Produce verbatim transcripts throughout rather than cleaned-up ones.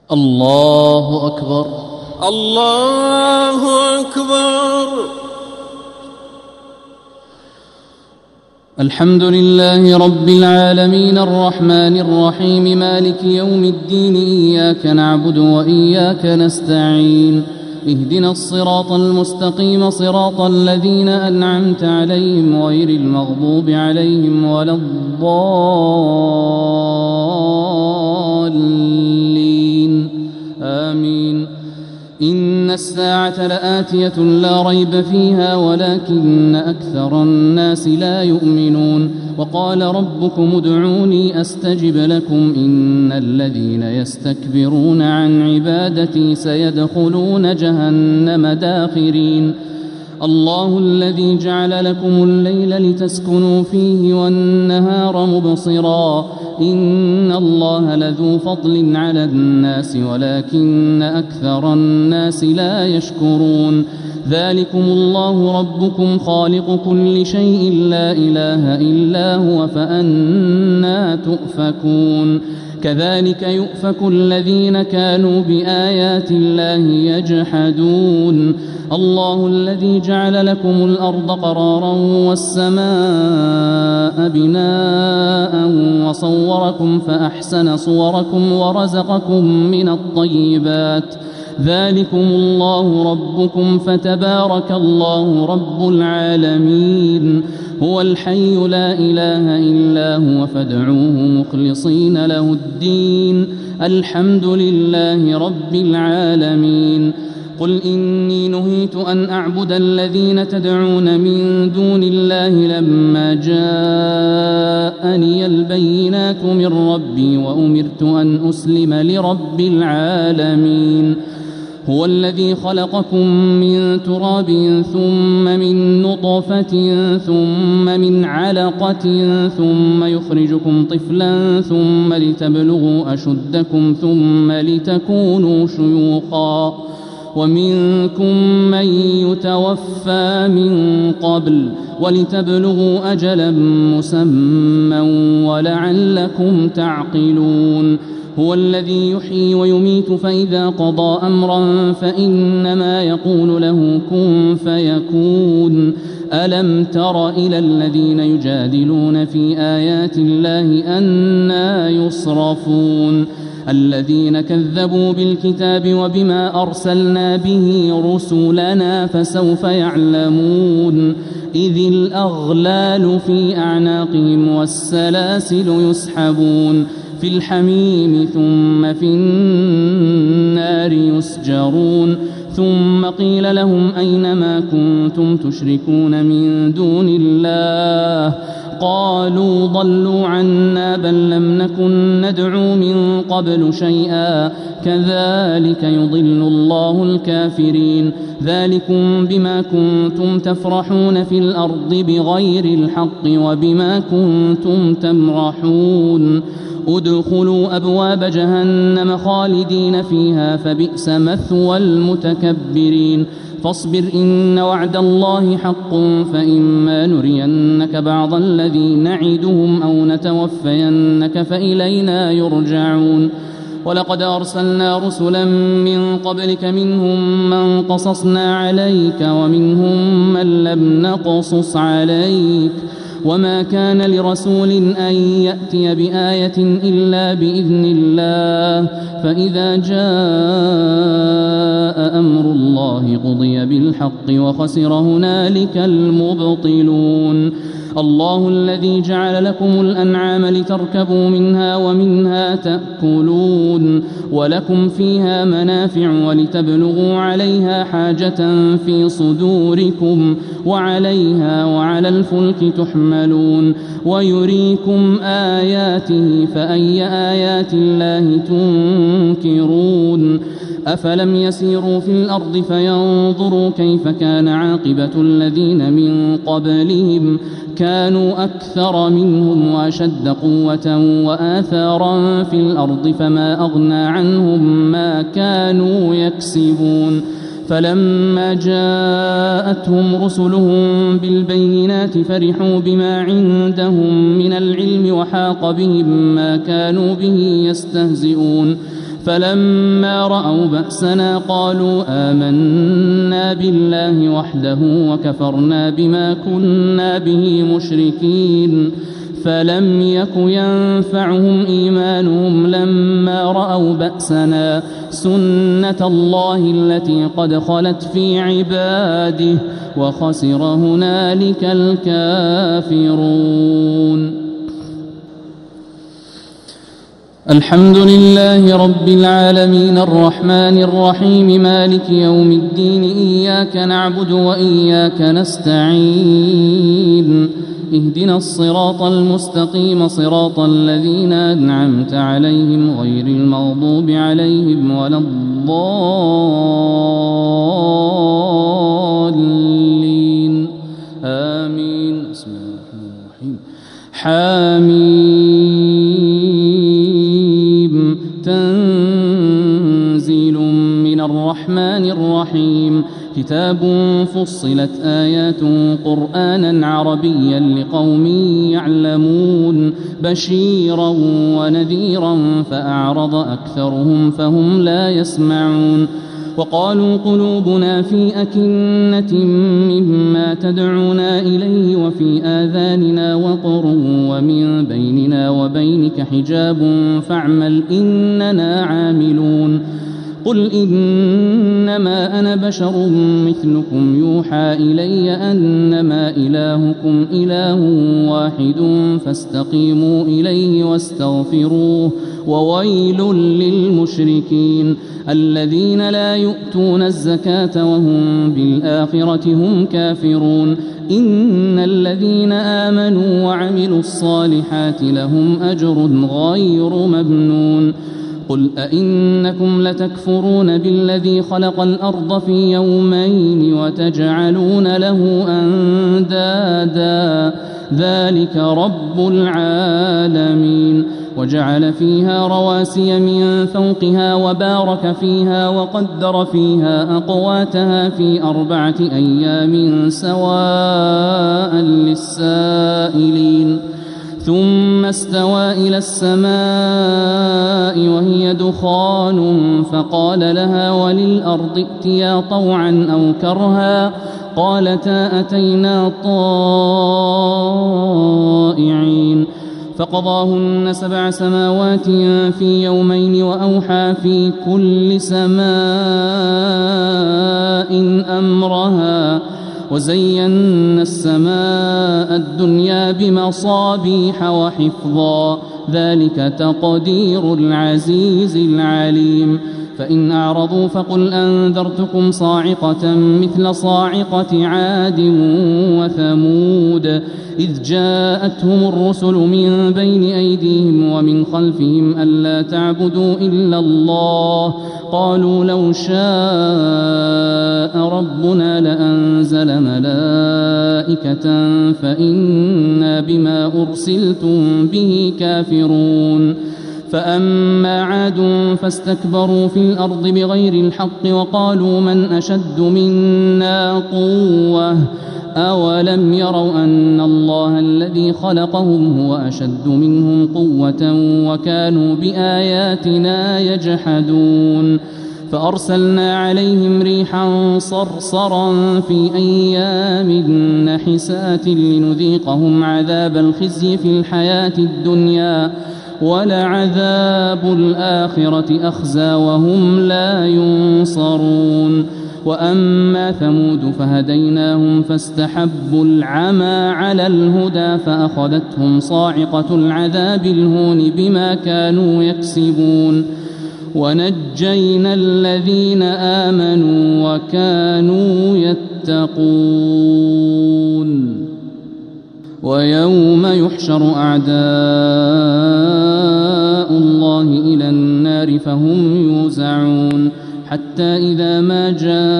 الله أكبر الله أكبر. الحمد لله رب العالمين الرحمن الرحيم مالك يوم الدين إياك نعبد وإياك نستعين اهدنا الصراط المستقيم صراط الذين أنعمت عليهم غير المغضوب عليهم ولا الضالين آمين. إن الساعة لآتية لا ريب فيها ولكن أكثر الناس لا يؤمنون. وقال ربكم ادعوني أستجب لكم إن الذين يستكبرون عن عبادتي سيدخلون جهنم داخرين. الله الذي جعل لكم الليل لتسكنوا فيه والنهار مبصرا إن الله لذو فضل على الناس ولكن أكثر الناس لا يشكرون. ذلكم الله ربكم خالق كل شيء لا إله إلا هو فأنى تؤفكون. كذلك يؤفك الذين كانوا بآيات الله يجحدون. الله الذي جعل لكم الأرض قرارا والسماء بناء وصوركم فأحسن صوركم ورزقكم من الطيبات. ذلكم الله ربكم فتبارك الله رب العالمين. هو الحي لا إله إلا هو فادعوه مخلصين له الدين الحمد لله رب العالمين. قل إني نهيت أن أعبد الذين تدعون من دون الله لما جاءني البينات من ربي وأمرت أن أسلم لرب العالمين. هو الذي خلقكم من تراب ثم من نطفة ثم من علقة ثم يخرجكم طفلا ثم لتبلغوا أشدكم ثم لتكونوا شيوخا ومنكم من يتوفى من قبل ولتبلغوا أجلا مسمى ولعلكم تعقلون. هو الذي يحيي ويميت فإذا قضى أمرا فإنما يقول له كن فيكون. ألم تر إلى الذين يجادلون في آيات الله أنى يصرفون. الذين كذبوا بالكتاب وبما أرسلنا به رسلنا فسوف يعلمون. إذ الأغلال في أعناقهم والسلاسل يسحبون في الحميم ثم في النار يسجرون. ثم قيل لهم أين ما كنتم تشركون من دون الله قالوا ضلوا عنا بل لم نكن ندعو من قبل شيئا كذلك يضل الله الكافرين. ذلكم بما كنتم تفرحون في الأرض بغير الحق وبما كنتم تمرحون. ادخلوا أبواب جهنم خالدين فيها فبئس مثوى المتكبرين. فاصبر إن وعد الله حق فإما نرينك بعض الذي نعدهم أو نتوفينك فإلينا يرجعون. ولقد أرسلنا رسلا من قبلك منهم من قصصنا عليك ومنهم من لم نقصص عليك وما كان لرسول أن يأتي بآية إلا بإذن الله فإذا جاء أمر الله قضي بالحق وخسر هنالك المبطلون. الله الذي جعل لكم الأنعام لتركبوا منها ومنها تأكلون ولكم فيها منافع ولتبلغوا عليها حاجة في صدوركم وعليها وعلى الفلك تحملون ويريكم آياته فأي آيات الله تنكرون. أفلم يسيروا في الأرض فينظروا كيف كان عاقبة الذين من قبلهم كانوا أكثر منهم وأشد قوة وآثارا في الأرض فما أغنى عنهم ما كانوا يكسبون. فلما جاءتهم رسلهم بالبينات فرحوا بما عندهم من العلم وحاق بهم ما كانوا به يستهزئون. فلما رأوا بأسنا قالوا آمنا بالله وحده وكفرنا بما كنا به مشركين فلم يك ينفعهم إيمانهم لما رأوا بأسنا سنة الله التي قد خلت في عباده وخسر هنالك الكافرون. الحمد لله رب العالمين الرحمن الرحيم مالك يوم الدين إياك نعبد وإياك نستعين اهدنا الصراط المستقيم صراط الذين أنعمت عليهم غير المغضوب عليهم ولا الضالين آمين. بسم الله الرحمن الرحيم. حميم تنزيل من الرحمن الرحيم كتاب فصلت آياته قرآنا عربيا لقوم يعلمون بشيرا ونذيرا فأعرض أكثرهم فهم لا يسمعون وقالوا قلوبنا في أكنة مما تدعونا إليه وفي آذاننا وقر ومن بيننا وبينك حجاب فاعمل إننا عاملون. قل إنما أنا بشر مثلكم يوحى إلي أنما إلهكم إله واحد فاستقيموا إليه واستغفروه وويل للمشركين الذين لا يؤتون الزكاة وهم بالآخرة هم كافرون. إن الذين آمنوا وعملوا الصالحات لهم أجر غير ممنون. قل أئنكم لتكفرون بالذي خلق الأرض في يومين وتجعلون له أندادا ذلك رب العالمين. وجعل فيها رواسي من فوقها وبارك فيها وقدر فيها أقواتها في أربعة أيام سواء للسائلين ثم استوى إلى السماء وهي دخان فقال لها وللأرض ائتيا طوعا أو كرها قالتا أتينا طائعين فقضاهن سبع سماوات في يومين وأوحى في كل سماء أمرها وزينا السماء الدنيا بمصابيح وحفظا ذلك تقدير العزيز العليم. فإن أعرضوا فقل أنذرتكم صاعقة مثل صاعقة عاد وثمود إذ جاءتهم الرسل من بين أيديهم ومن خلفهم ألا تعبدوا إلا الله قالوا لو شاء ربنا لأنزل ملائكة فإنا بما أرسلتم به كافرون. فأما عاد فاستكبروا في الأرض بغير الحق وقالوا من أشد منا قوة أولم يروا أن الله الذي خلقهم هو أشد منهم قوة وكانوا بآياتنا يجحدون. فأرسلنا عليهم ريحا صرصرا في أيام نحسات لنذيقهم عذاب الخزي في الحياة الدنيا ولعذاب الآخرة أخزى وهم لا ينصرون. وأما ثمود فهديناهم فاستحبوا العمى على الهدى فأخذتهم صاعقة العذاب الهون بما كانوا يكسبون. ونجينا الذين آمنوا وكانوا يتقون. ويوم يحشر أعداء الله إلى النار فهم يوزعون حتى إذا ما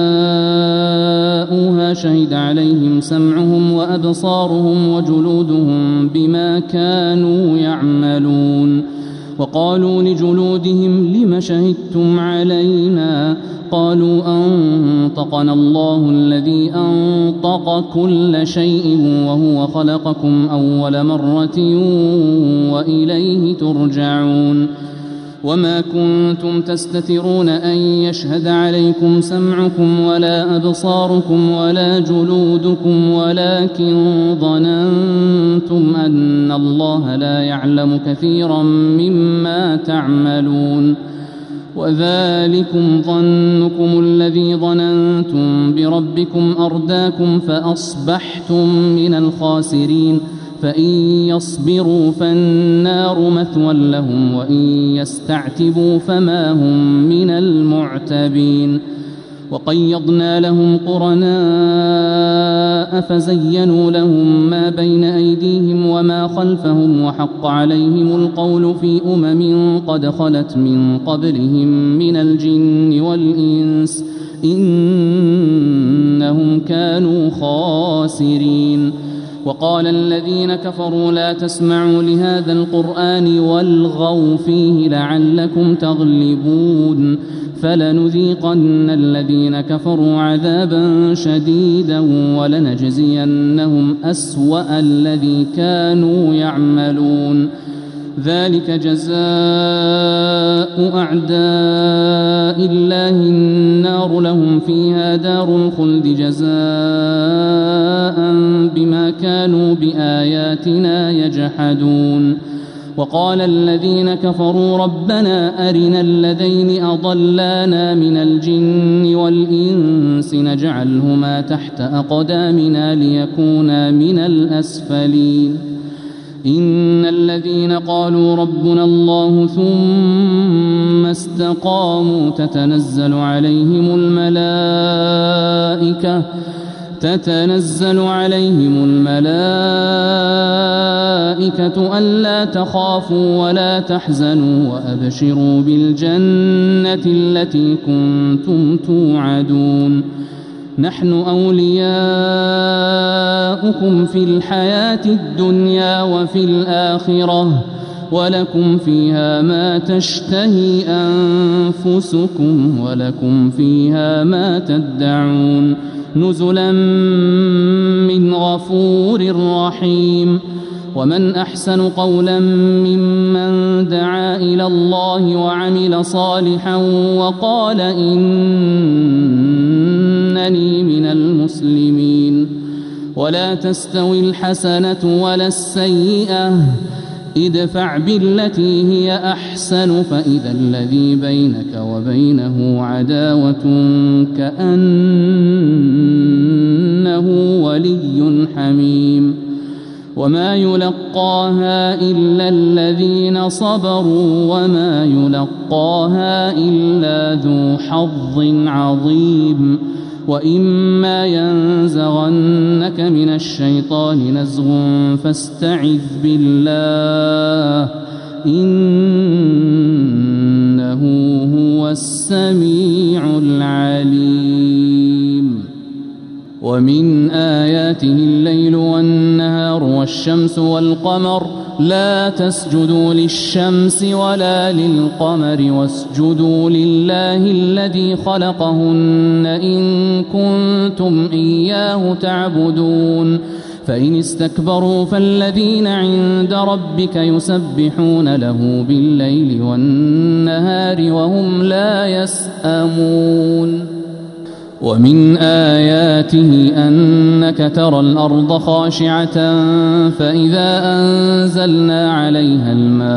جاءوها شهد عليهم سمعهم وأبصارهم وجلودهم بما كانوا يعملون. وقالوا لجلودهم لم شهدتم علينا قالوا أنطقنا الله الذي أنطق كل شيء وهو خلقكم أول مرة وإليه ترجعون. وما كنتم تستترون أن يشهد عليكم سمعكم ولا أبصاركم ولا جلودكم ولكن ظننتم أن الله لا يعلم كثيرا مما تعملون وذلكم ظنكم الذي ظننتم بربكم أرداكم فأصبحتم من الخاسرين فإن يصبروا فالنار مثوى لهم وإن يستعتبوا فما هم من المعتبين وقيضنا لهم قرناء فزينوا لهم ما بين أيديهم وما خلفهم وحق عليهم القول في أمم قد خلت من قبلهم من الجن والإنس إنهم كانوا خاسرين وقال الذين كفروا لا تسمعوا لهذا القرآن والغوا فيه لعلكم تغلبون فلنذيقن الذين كفروا عذابا شديدا ولنجزينهم أسوأ الذي كانوا يعملون ذلك جزاء أعداء الله النار لهم فيها دار الخلد جزاء بما كانوا بآياتنا يجحدون وقال الذين كفروا ربنا أرنا الذين أضلانا من الجن والإنس نجعلهما تحت أقدامنا ليكونا من الأسفلين إن الذين قالوا ربنا الله ثم استقاموا تتنزل عليهم الملائكة تتنزل عليهم الملائكة ألا تخافوا ولا تحزنوا وأبشروا بالجنة التي كنتم توعدون نحن أولياؤكم في الحياة الدنيا وفي الآخرة ولكم فيها ما تشتهي أنفسكم ولكم فيها ما تدعون نزلا من غفور رحيم ومن أحسن قولا ممن دعا إلى الله وعمل صالحا وقال إنني من المسلمين ولا تستوي الحسنة ولا السيئة ادفع بالتي هي أحسن فإذا الذي بينك وبينه عداوة كأنه ولي حميم وما يلقاها إلا الذين صبروا وما يلقاها إلا ذو حظ عظيم وإما ينزغنك من الشيطان نزغ فاستعذ بالله إنه هو السميع العليم ومن آياته الليل والنهار والشمس والقمر لا تسجدوا للشمس ولا للقمر واسجدوا لله الذي خلقهن إن كنتم إياه تعبدون فإن استكبروا فالذين عند ربك يسبحون له بالليل والنهار وهم لا يسأمون ومن آياته أنك ترى الأرض خاشعة فإذا أنزلنا عليها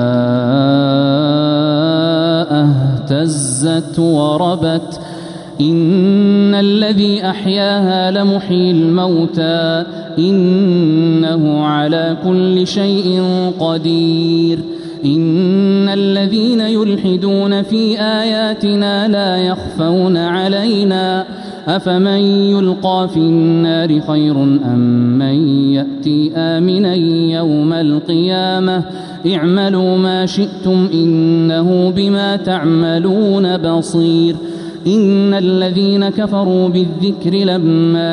الماء اهتزت وربت إن الذي أحياها لمحيي الموتى إنه على كل شيء قدير إن الذين يلحدون في آياتنا لا يخفون علينا أفمن يلقى في النار خير أم من يأتي آمنا يوم القيامة اعملوا ما شئتم إنه بما تعملون بصير إن الذين كفروا بالذكر لما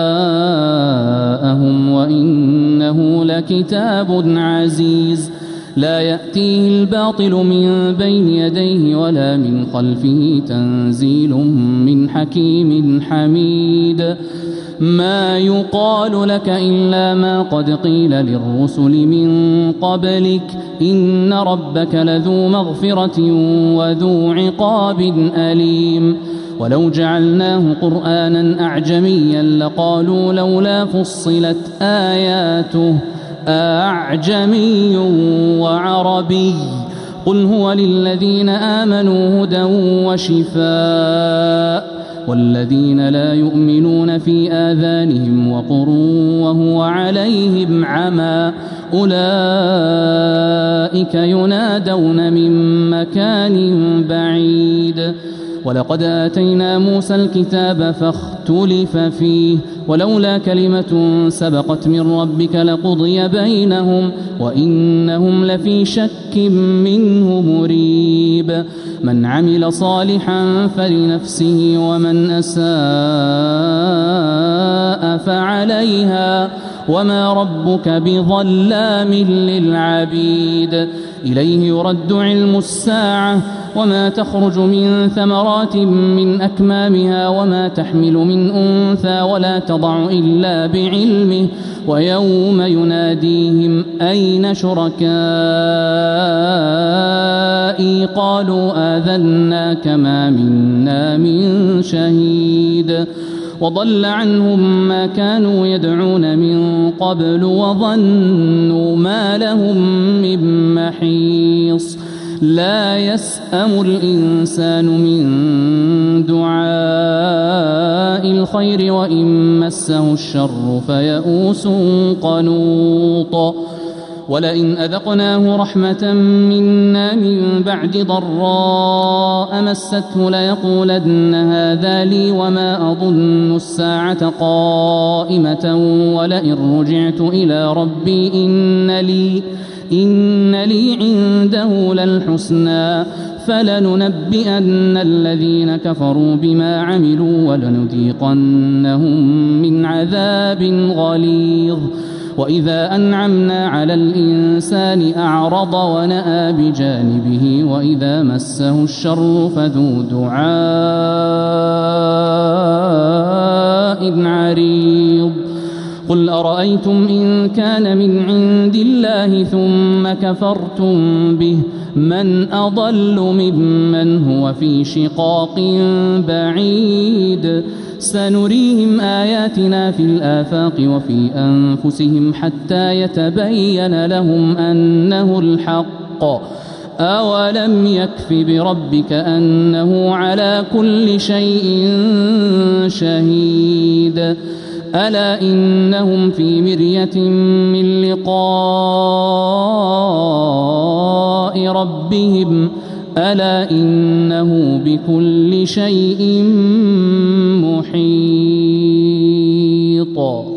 جاءهم وإنه لكتاب عزيز لا يأتيه الباطل من بين يديه ولا من خلفه تنزيل من حكيم حميد ما يقال لك إلا ما قد قيل للرسل من قبلك إن ربك لذو مغفرة وذو عقاب أليم ولو جعلناه قرآنا أعجميا لقالوا لولا فصلت آياته أعجمي وعربي قل هو للذين آمنوا هدى وشفاء والذين لا يؤمنون في آذانهم وقر وهو عليهم عمى أولئك ينادون من مكان بعيد ولقد آتينا موسى الكتاب فاختلف فيه ولولا كلمة سبقت من ربك لقضي بينهم وإنهم لفي شك منه مريب من عمل صالحا فلنفسه ومن أساء فعليها وما ربك بظلام للعبيد إليه يرد علم الساعة وما تخرج من ثمرات من أكمامها وما تحمل من أنثى ولا تضع إلا بعلمه ويوم يناديهم أين شركائي قالوا آذناك ما منا من شهيد وضل عنهم ما كانوا يدعون من قبل وظنوا ما لهم من محيص لا يسأم الإنسان من دعاء الخير وإن مسه الشر فيئوس قنوط ولئن أذقناه رحمة منا من بعد ضراء مسته ليقولن هذا لي وما أظن الساعة قائمة ولئن رجعت إلى ربي إن لي إن لي عنده للحسنى فلننبئن الذين كفروا بما عملوا ولنذيقنهم من عذاب غليظ وإذا أنعمنا على الإنسان أعرض ونأى بجانبه وإذا مسه الشر فذو دعاء عريض قل أرأيتم إن كان من عند الله ثم كفرتم به من أضل ممن هو في شقاق بعيد سنريهم آياتنا في الآفاق وفي أنفسهم حتى يتبين لهم أنه الحق أولم يكف بربك أنه على كل شيء شهيد ألا إنهم في مرية من لقاء ربهم ألا إنه بكل شيء محيط